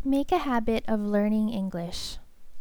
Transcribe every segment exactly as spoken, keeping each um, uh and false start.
Make a habit of learning English.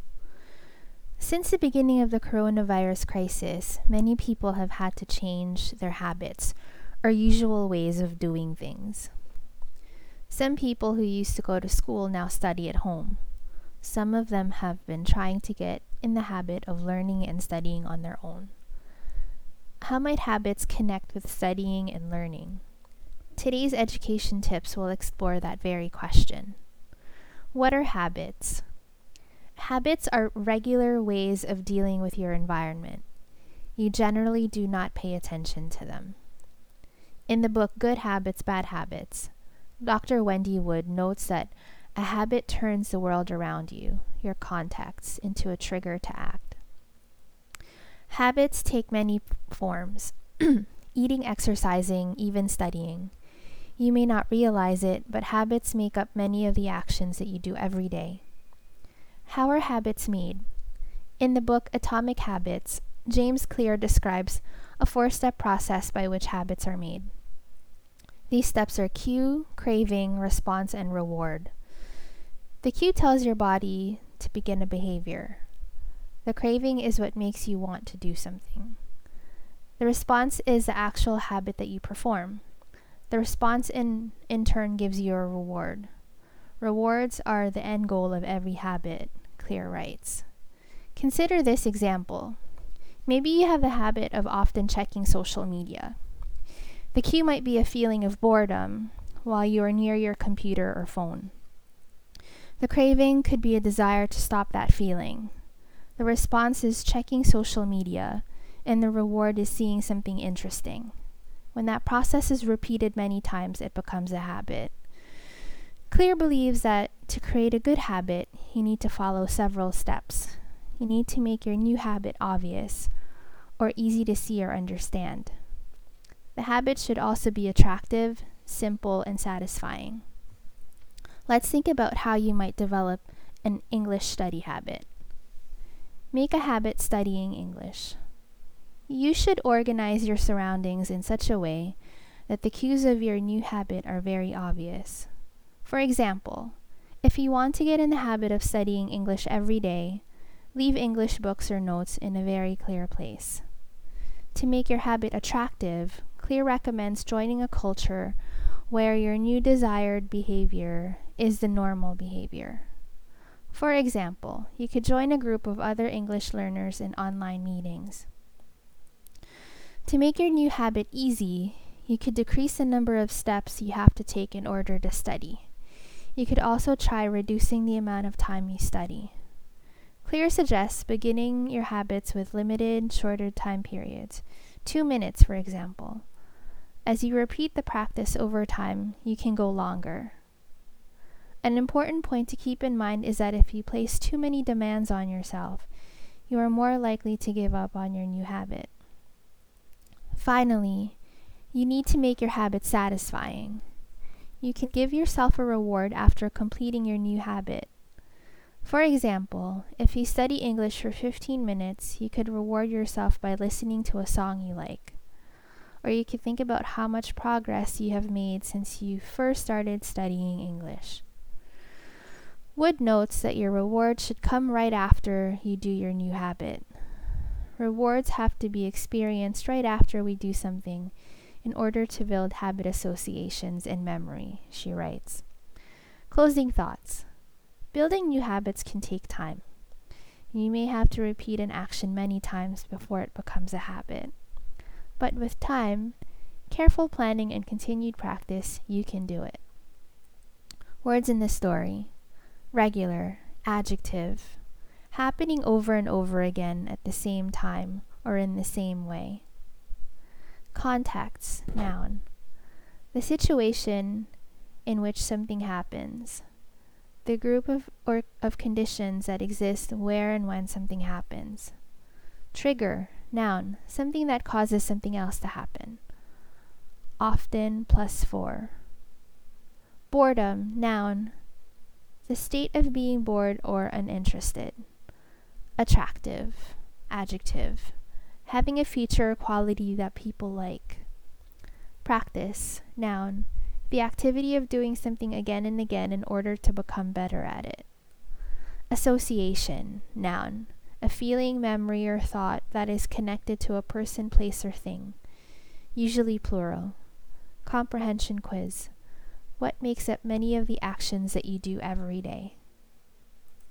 Since the beginning of the coronavirus crisis, many people have had to change their habits or usual ways of doing things. Some people who used to go to school now study at home. Some of them have been trying to get in the habit of learning and studying on their own. How might habits connect with studying and learning? Today's education tips will explore that very question. What are habits? Habits are regular ways of dealing with your environment. You generally do not pay attention to them. In the book Good Habits, Bad Habits, Doctor Wendy Wood notes that a habit turns the world around you, your contexts, into a trigger to act. Habits take many forms: eating, exercising, even studying. You may not realize it, but habits make up many of the actions that you do every day. How are habits made? In the book Atomic Habits, James Clear describes a four-step process by which habits are made. These steps are cue, craving, response, and reward. The cue tells your body to begin a behavior. The craving is what makes you want to do something. The response is the actual habit that you perform. The response in, in turn gives you a reward. Rewards are the end goal of every habit, Clear writes. Consider this example. Maybe you have the habit of often checking social media. The cue might be a feeling of boredom while you are near your computer or phone. The craving could be a desire to stop that feeling. The response is checking social media, and the reward is seeing something interesting. When that process is repeated many times, it becomes a habit. Clear believes that to create a good habit, you need to follow several steps. You need to make your new habit obvious or easy to see or understand. The habit should also be attractive, simple, and satisfying. Let's think about how you might develop an English study habit. Make a habit studying English. You should organize your surroundings in such a way that the cues of your new habit are very obvious. For example, if you want to get in the habit of studying English every day, leave English books or notes in a very clear place. To make your habit attractive, Clear recommends joining a culture where your new desired behavior is the normal behavior. For example, you could join a group of other English learners in online meetings. To make your new habit easy, you could decrease the number of steps you have to take in order to study. You could also try reducing the amount of time you study. Clear suggests beginning your habits with limited, shorter time periods, two minutes for example. As you repeat the practice over time, you can go longer. An important point to keep in mind is that if you place too many demands on yourself, you are more likely to give up on your new habit. Finally, you need to make your habit satisfying. You can give yourself a reward after completing your new habit. For example, if you study English for fifteen minutes, you could reward yourself by listening to a song you like. Or you could think about how much progress you have made since you first started studying English. Wood notes that your reward should come right after you do your new habit. Rewards have to be experienced right after we do something in order to build habit associations in memory, she writes. Closing thoughts. Building new habits can take time. You may have to repeat an action many times before it becomes a habit. But with time, careful planning, and continued practice, you can do it. Words in the story. Regular, adjective. Happening over and over again at the same time or in the same way. Context, noun. The situation in which something happens. The group of, or, of conditions that exist where and when something happens. Trigger, noun. Something that causes something else to happen. Often plus for. Boredom, noun. The state of being bored or uninterested. Attractive, adjective. Having a feature or quality that people like. Practice, noun. The activity of doing something again and again in order to become better at it. Association, noun. A feeling, memory, or thought that is connected to a person, place, or thing. Usually plural. Comprehension quiz. What makes up many of the actions that you do every day?